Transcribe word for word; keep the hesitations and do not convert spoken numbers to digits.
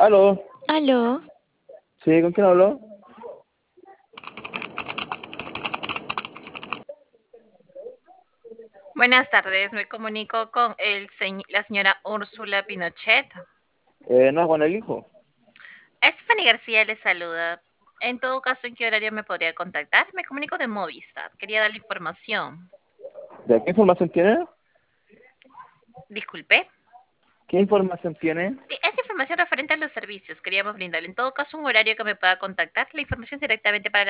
Aló, Aló, sí, ¿con quién hablo? Buenas tardes, me comunico con el señ- la señora Úrsula Pinochet. Eh, no, con el hijo. Stephanie García le saluda. En todo caso, ¿en qué horario me podría contactar? Me comunico de Movistar. Quería darle información. ¿De qué información tiene? Disculpe. ¿Qué información tiene? Sí, es información referente a los servicios. Queríamos brindarle en todo caso un horario que me pueda contactar. La información directamente para